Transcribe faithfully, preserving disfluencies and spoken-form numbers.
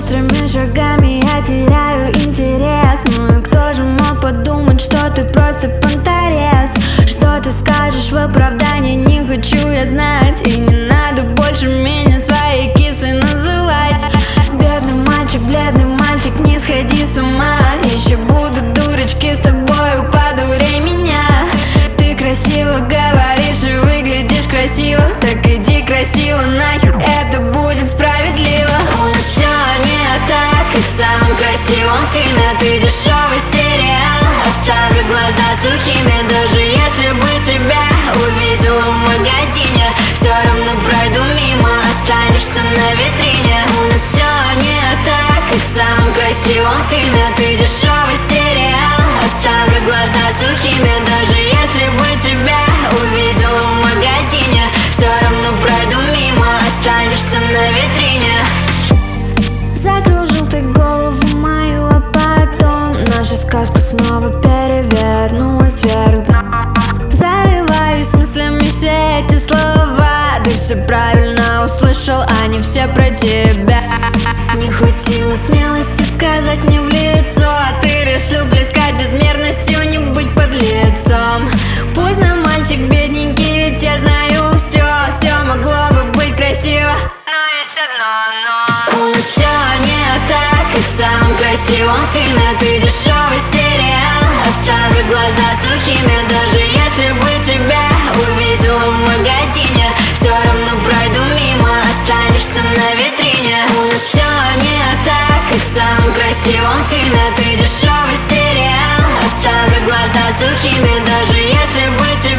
быстрыми шагами я теряю интерес. Ну и кто же мог подумать, что ты просто понторез? Что ты скажешь в оправдание, не хочу я знать. И не надо больше меня своей кисой называть. Бедный мальчик, бледный мальчик, не сходи с ума. Еще будут дурочки с тобой, подурей меня. Ты красиво говоришь и выглядишь красиво, так иди красиво нахер, это будет справедливо. У нас все не так, и в самом красивом фильме ты дешевый сериал. Оставлю глаза сухими, даже если бы тебя увидела в магазине. Все равно пройду мимо, останешься на витрине. У нас все не так, и в самом красивом фильме ты дешевый сериал. Оставлю глаза сухими, даже если бы тебя увидела в магазине. Все равно пройду мимо, останешься на витрине. Закружил ты голову мою, а потом наша сказка снова перевернулась вверх дном. Зарываюсь мыслями все эти слова. Ты все правильно услышал, они все про тебя. Не хватило смелости сказать мне в лицо, а ты решил плескать безмерностью, не быть подлецом. Поздно, мальчик бедненький, ведь я знаю все. Все могло бы быть красиво, но есть одно но. У нас все не так, и в самом красивом фильме ты дешевый сериал. Оставлю глаза сухими, даже если бы тебя увидела в магазине. Все равно пройду мимо, останешься на витрине. У нас все не так, и в самом красивом фильме ты дешевый сериал. Оставлю глаза сухими, даже если бы тебя